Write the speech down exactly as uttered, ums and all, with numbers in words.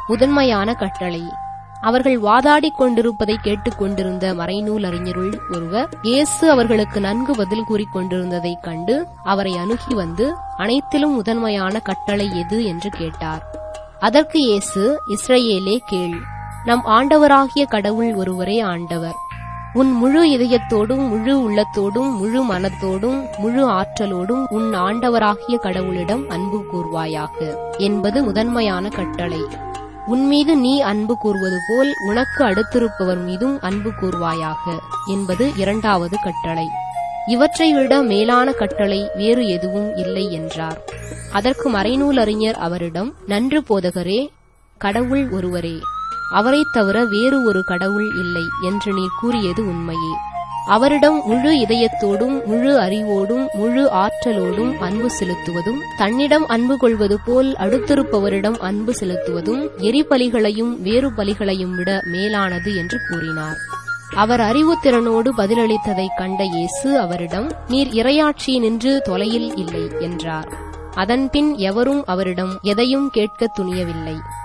முதன்மையான கட்டளை. அவர்கள் வாதாடிக் கொண்டிருப்பதை கேட்டுக் கொண்டிருந்த மறைநூல் அறிஞருள் ஒருவர் இயேசு அவர்களுக்கு நன்கு பதில் கூறிக் கொண்டிருந்ததைக் கண்டு அவரை அணுகி வந்து, அனைத்திலும் முதன்மையான கட்டளை எது என்று கேட்டார். அதற்கு இயேசு, இஸ்ரவேலே கேள், நம் ஆண்டவராகிய கடவுள் ஒருவரே ஆண்டவர். உன் முழு இதயத்தோடும் முழு உள்ளத்தோடும் முழு மனத்தோடும் முழு ஆற்றலோடும் உன் ஆண்டவராகிய கடவுளிடம் அன்பு கூர்வாயாக என்பது முதன்மையான கட்டளை. உன்மீது நீ அன்பு கூர்வது போல் உனக்கு அடுத்திருப்பவர் மீதும் அன்பு கூர்வாயாக என்பது இரண்டாவது கட்டளை. இவற்றை விட மேலான கட்டளை வேறு எதுவும் இல்லை என்றார். அதற்கு மறைநூல் அறிஞர் அவரிடம், நன்று போதகரே, கடவுள் ஒருவரே, அவரைத் தவிர வேறு ஒரு கடவுள் இல்லை என்று நீர் கூறியது உண்மையே. அவரிடம் முழு இதயத்தோடும் முழு அறிவோடும் முழு ஆற்றலோடும் அன்பு செலுத்துவதும், தன்னிடம் அன்பு கொள்வது போல் அடுத்திருப்பவரிடம் அன்பு செலுத்துவதும் எரிபலிகளையும் வேறு பலிகளையும் விட மேலானது என்று கூறினார். அவர் அறிவுத்திறனோடு பதிலளித்ததைக் கண்ட இயேசு அவரிடம், நீர் இறையாட்சியினின்று தொலையில் இல்லை என்றார். அதன்பின் எவரும் அவரிடம் எதையும் கேட்கத் துணியவில்லை.